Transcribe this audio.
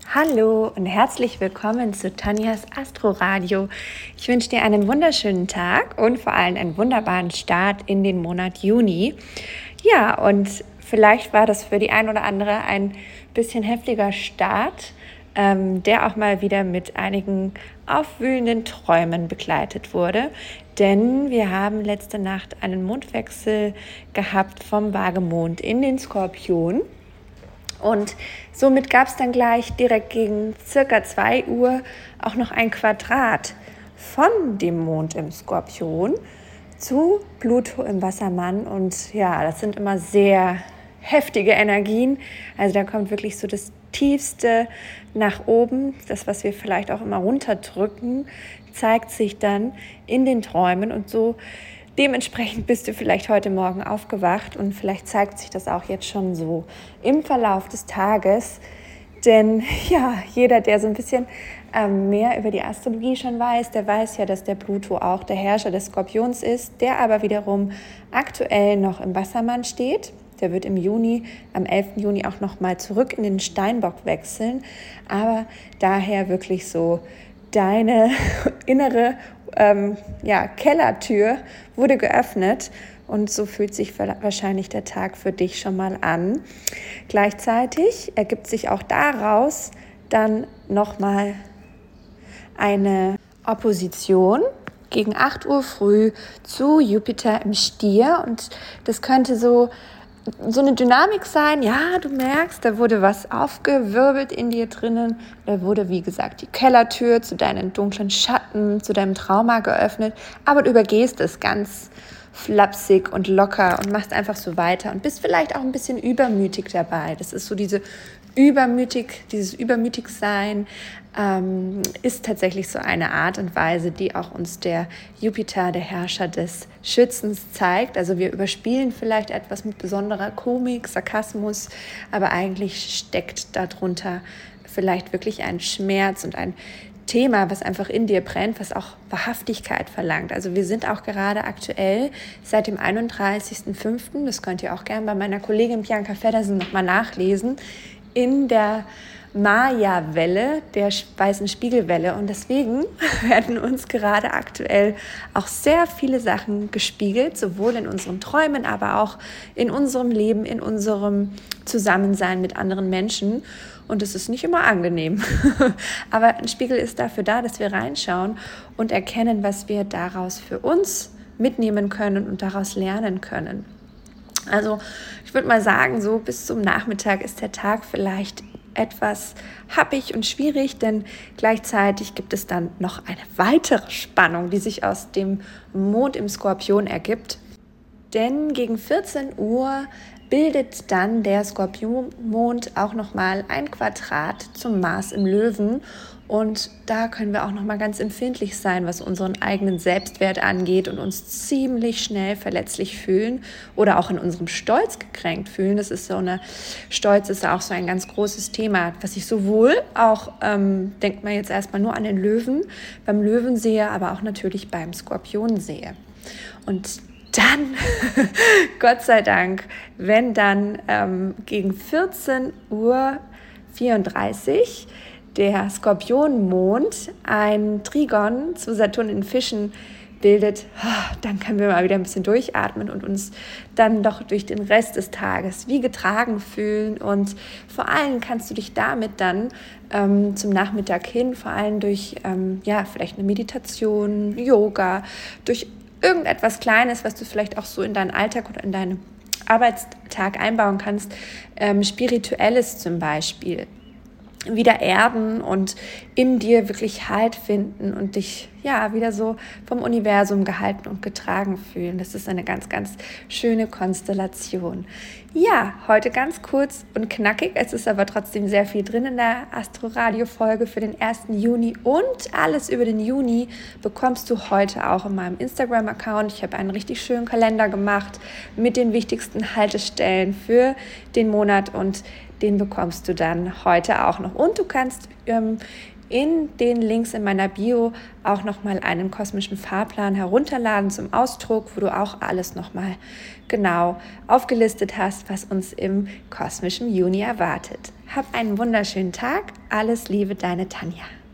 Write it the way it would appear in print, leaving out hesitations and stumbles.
Hallo und herzlich willkommen zu Tanjas Astro-Radio. Ich wünsche dir einen wunderschönen Tag und vor allem einen wunderbaren Start in den Monat Juni. Ja, und vielleicht war das für die ein oder andere ein bisschen heftiger Start, der auch mal wieder mit einigen aufwühlenden Träumen begleitet wurde. Denn wir haben letzte Nacht einen Mondwechsel gehabt vom Waagemond in den Skorpion. Und somit gab es dann gleich direkt gegen circa 2 Uhr auch noch ein Quadrat von dem Mond im Skorpion zu Pluto im Wassermann. Und ja, das sind immer sehr heftige Energien. Also da kommt wirklich so das Tiefste nach oben. Das, was wir vielleicht auch immer runterdrücken, zeigt sich dann in den Träumen. Und so dementsprechend bist du vielleicht heute Morgen aufgewacht und vielleicht zeigt sich das auch jetzt schon so im Verlauf des Tages. Denn ja, jeder, der so ein bisschen mehr über die Astrologie schon weiß, der weiß ja, dass der Pluto auch der Herrscher des Skorpions ist, der aber wiederum aktuell noch im Wassermann steht. Der wird im Juni, am 11. Juni auch nochmal zurück in den Steinbock wechseln. Aber daher wirklich so deine innere Kellertür wurde geöffnet und so fühlt sich wahrscheinlich der Tag für dich schon mal an. Gleichzeitig ergibt sich auch daraus dann nochmal eine Opposition gegen 8 Uhr früh zu Jupiter im Stier und das könnte so eine Dynamik sein, ja, du merkst, da wurde was aufgewirbelt in dir drinnen, da wurde, wie gesagt, die Kellertür zu deinen dunklen Schatten, zu deinem Trauma geöffnet, aber du übergehst es ganz flapsig und locker und machst einfach so weiter und bist vielleicht auch ein bisschen übermütig dabei. Das ist so dieses Übermütigsein ist tatsächlich so eine Art und Weise, die auch uns der Jupiter, der Herrscher des Schützens, zeigt. Also wir überspielen vielleicht etwas mit besonderer Komik, Sarkasmus, aber eigentlich steckt darunter vielleicht wirklich ein Schmerz und ein Thema, was einfach in dir brennt, was auch Wahrhaftigkeit verlangt. Also wir sind auch gerade aktuell seit dem 31.05., das könnt ihr auch gerne bei meiner Kollegin Bianca Feddersen nochmal nachlesen, in der Maya-Welle, der weißen Spiegelwelle. Und deswegen werden uns gerade aktuell auch sehr viele Sachen gespiegelt, sowohl in unseren Träumen, aber auch in unserem Leben, in unserem Zusammensein mit anderen Menschen. Und es ist nicht immer angenehm. Aber ein Spiegel ist dafür da, dass wir reinschauen und erkennen, was wir daraus für uns mitnehmen können und daraus lernen können. Also ich würde mal sagen, so bis zum Nachmittag ist der Tag vielleicht etwas happig und schwierig, denn gleichzeitig gibt es dann noch eine weitere Spannung, die sich aus dem Mond im Skorpion ergibt. Denn gegen 14 Uhr bildet dann der Skorpionmond auch nochmal ein Quadrat zum Mars im Löwen. Und da können wir auch nochmal ganz empfindlich sein, was unseren eigenen Selbstwert angeht und uns ziemlich schnell verletzlich fühlen oder auch in unserem Stolz gekränkt fühlen. Stolz ist ja auch so ein ganz großes Thema, was ich sowohl auch, denkt man jetzt erstmal nur an den Löwen, beim Löwen sehe, aber auch natürlich beim Skorpion sehe. Und dann, Gott sei Dank, wenn dann gegen 14:34 Uhr der Skorpionmond ein Trigon zu Saturn in Fischen bildet, dann können wir mal wieder ein bisschen durchatmen und uns dann doch durch den Rest des Tages wie getragen fühlen. Und vor allem kannst du dich damit dann zum Nachmittag hin, vor allem durch vielleicht eine Meditation, Yoga, durch irgendetwas Kleines, was du vielleicht auch so in deinen Alltag oder in deinen Arbeitstag einbauen kannst, Spirituelles zum Beispiel, wieder erden und in dir wirklich Halt finden und dich wieder so vom Universum gehalten und getragen fühlen. Das ist eine ganz, ganz schöne Konstellation. Ja, heute ganz kurz und knackig. Es ist aber trotzdem sehr viel drin in der Astro-Radio-Folge für den 1. Juni und alles über den Juni bekommst du heute auch in meinem Instagram-Account. Ich habe einen richtig schönen Kalender gemacht mit den wichtigsten Haltestellen für den Monat und den bekommst du dann heute auch noch. Und du kannst in den Links in meiner Bio auch nochmal einen kosmischen Fahrplan herunterladen zum Ausdruck, wo du auch alles nochmal genau aufgelistet hast, was uns im kosmischen Juni erwartet. Hab einen wunderschönen Tag. Alles Liebe, deine Tanja.